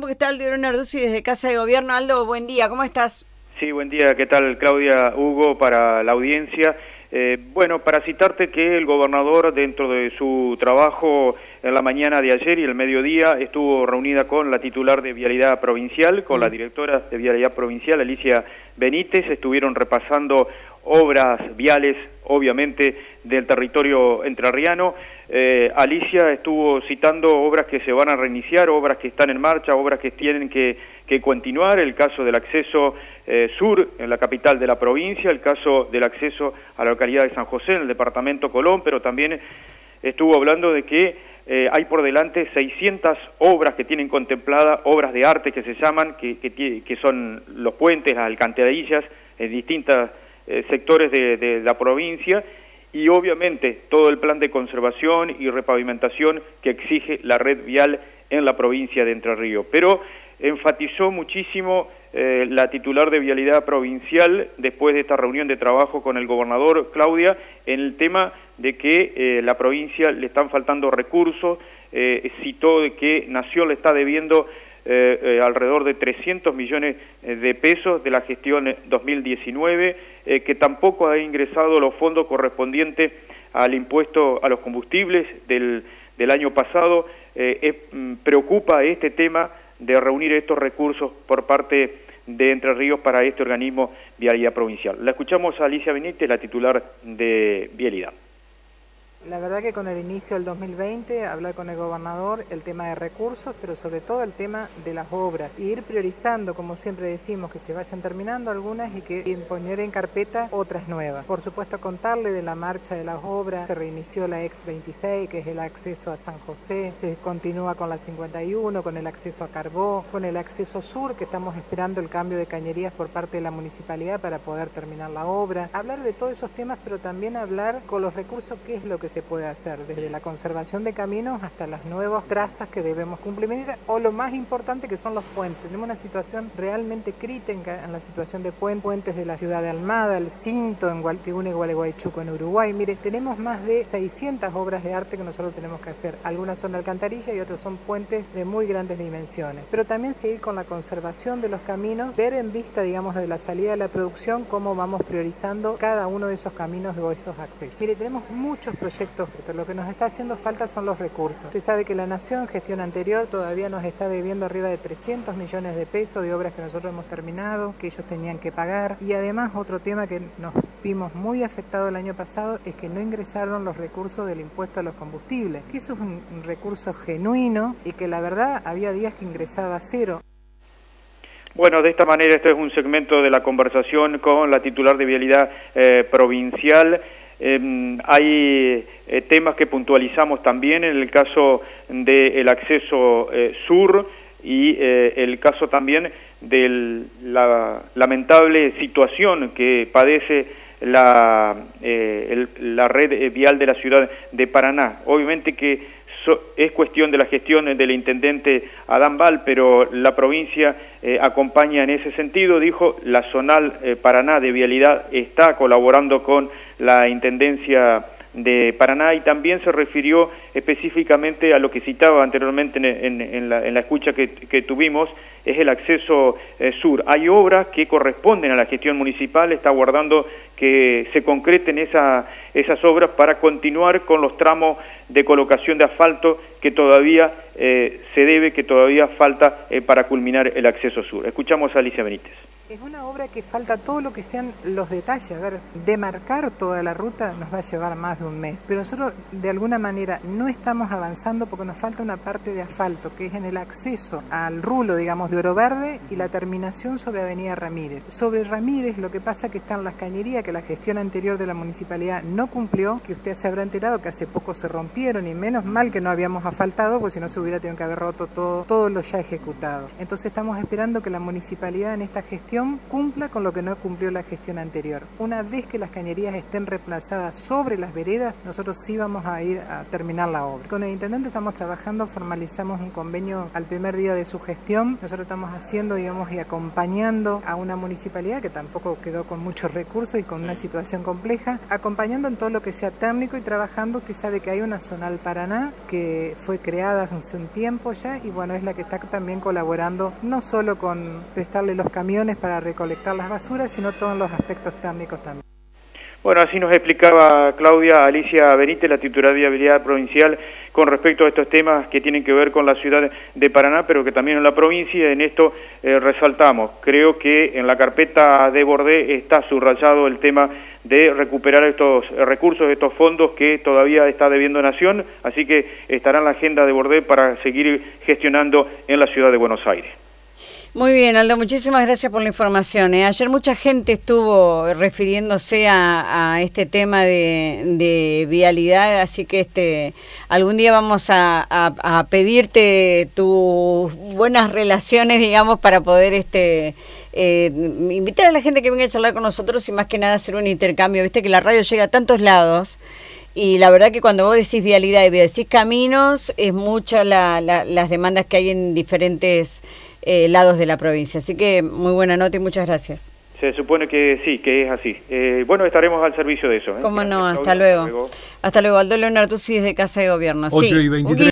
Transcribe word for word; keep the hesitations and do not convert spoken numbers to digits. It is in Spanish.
porque está Aldo Narduzzi desde Casa de Gobierno. Aldo, buen día, ¿cómo estás? Sí, buen día, ¿qué tal, Claudia, Hugo, para la audiencia? Eh, bueno, para citarte que el gobernador, dentro de su trabajo en la mañana de ayer y el mediodía, estuvo reunida con la titular de Vialidad Provincial, con la directora de Vialidad Provincial, Alicia Benítez. Estuvieron repasando obras viales, obviamente, del territorio entrerriano. Eh, Alicia estuvo citando obras que se van a reiniciar, obras que están en marcha, obras que tienen que, que continuar, el caso del acceso eh, sur en la capital de la provincia, el caso del acceso a la localidad de San José en el departamento Colón, pero también estuvo hablando de que eh, hay por delante seiscientas obras que tienen contempladas, obras de arte que se llaman, que, que, que son los puentes, las alcantarillas, en distintos eh, sectores de, de la provincia, y obviamente todo el plan de conservación y repavimentación que exige la red vial en la provincia de Entre Ríos. Pero enfatizó muchísimo eh, la titular de Vialidad Provincial, después de esta reunión de trabajo con el gobernador, Claudia, en el tema de que eh, la provincia le están faltando recursos. Eh, citó de que Nación le está debiendo eh, eh, alrededor de trescientos millones de pesos de la gestión dos mil diecinueve, eh, que tampoco ha ingresado los fondos correspondientes al impuesto a los combustibles del, del año pasado. Eh, es, preocupa este tema de reunir estos recursos por parte de Entre Ríos para este organismo Vialidad Provincial. La escuchamos a Alicia Benítez, la titular de Vialidad. La verdad que con el inicio del dos mil veinte, hablar con el gobernador el tema de recursos, pero sobre todo el tema de las obras, y ir priorizando, como siempre decimos, que se vayan terminando algunas y que y poner en carpeta otras nuevas. Por supuesto, contarle de la marcha de las obras. Se reinició la ex veintiséis, que es el acceso a San José, se continúa con la cincuenta y uno, con el acceso a Carbó, con el acceso sur, que estamos esperando el cambio de cañerías por parte de la municipalidad para poder terminar la obra. Hablar de todos esos temas, pero también hablar con los recursos qué es lo que se puede hacer, desde la conservación de caminos hasta las nuevas trazas que debemos cumplimentar, o lo más importante que son los puentes. Tenemos una situación realmente crítica en la situación de puentes, puentes de la ciudad de Almada, el Cinto, en Gual, que une Gualeguaychú en Uruguay. Mire, tenemos más de seiscientas obras de arte que nosotros tenemos que hacer. Algunas son alcantarillas y otras son puentes de muy grandes dimensiones. Pero también seguir con la conservación de los caminos, ver en vista, digamos, de la salida de la producción, cómo vamos priorizando cada uno de esos caminos o esos accesos. Mire, tenemos muchos proyectos, pero lo que nos está haciendo falta son los recursos. Usted sabe que la Nación, gestión anterior, todavía nos está debiendo arriba de trescientos millones de pesos de obras que nosotros hemos terminado, que ellos tenían que pagar. Y además, otro tema que nos vimos muy afectado el año pasado es que no ingresaron los recursos del impuesto a los combustibles, que eso es un, un recurso genuino y que la verdad había días que ingresaba a cero. Bueno, de esta manera este es un segmento de la conversación con la titular de Vialidad eh, Provincial. Eh, hay eh, temas que puntualizamos también en el caso del acceso eh, sur y eh, el caso también de la lamentable situación que padece la, eh, el, la red vial de la ciudad de Paraná. Obviamente que so, es cuestión de la gestión del intendente Adán Val, pero la provincia eh, acompaña en ese sentido. Dijo, la zonal eh, Paraná de Vialidad está colaborando con la Intendencia de Paraná, y también se refirió específicamente a lo que citaba anteriormente en, en, en, la, en la escucha que, que tuvimos, es el acceso eh, sur. Hay obras que corresponden a la gestión municipal, está aguardando que se concreten esa, esas obras para continuar con los tramos de colocación de asfalto que todavía eh, se debe, que todavía falta eh, para culminar el acceso sur. Escuchamos a Alicia Benítez. Es una obra que falta todo lo que sean los detalles. A ver, demarcar toda la ruta nos va a llevar más de un mes. Pero nosotros, de alguna manera, no estamos avanzando porque nos falta una parte de asfalto, que es en el acceso al rulo, digamos, de Oro Verde y la terminación sobre Avenida Ramírez. Sobre Ramírez, lo que pasa que están las cañerías que la gestión anterior de la municipalidad no cumplió, que usted se habrá enterado que hace poco se rompieron, y menos mal que no habíamos asfaltado, porque si no se hubiera tenido que haber roto todo, todo lo ya ejecutado. Entonces estamos esperando que la municipalidad en esta gestión cumpla con lo que no cumplió la gestión anterior. Una vez que las cañerías estén reemplazadas sobre las veredas, nosotros sí vamos a ir a terminar la la obra. Con el intendente estamos trabajando, formalizamos un convenio al primer día de su gestión. Nosotros estamos haciendo, digamos, y acompañando a una municipalidad que tampoco quedó con muchos recursos y con una situación compleja, acompañando en todo lo que sea técnico y trabajando. Usted sabe que hay una Zonal Paraná que fue creada hace un tiempo ya y bueno, es la que está también colaborando no solo con prestarle los camiones para recolectar las basuras, sino todos los aspectos técnicos también. Bueno, así nos explicaba Claudia Alicia Benítez, la titular de Vialidad Provincial, con respecto a estos temas que tienen que ver con la ciudad de Paraná, pero que también en la provincia. En esto eh, resaltamos, creo que en la carpeta de Bordé está subrayado el tema de recuperar estos recursos, estos fondos que todavía está debiendo Nación, así que estará en la agenda de Bordé para seguir gestionando en la ciudad de Buenos Aires. Muy bien, Aldo, muchísimas gracias por la información. ¿eh? Ayer mucha gente estuvo refiriéndose a, a este tema de, de vialidad, así que este algún día vamos a, a, a pedirte tus buenas relaciones, digamos, para poder este eh, invitar a la gente que venga a charlar con nosotros y más que nada hacer un intercambio. Viste que la radio llega a tantos lados. Y la verdad que cuando vos decís vialidad y decís caminos, es mucha la, la, las demandas que hay en diferentes eh, lados de la provincia. Así que muy buena nota y muchas gracias. Se supone que sí, que es así. Eh, bueno, estaremos al servicio de eso. ¿eh? Cómo no, hasta luego. Hasta luego. Hasta luego, Aldo Leonarduzzi desde Casa de Gobierno. ocho sí. y veintitrés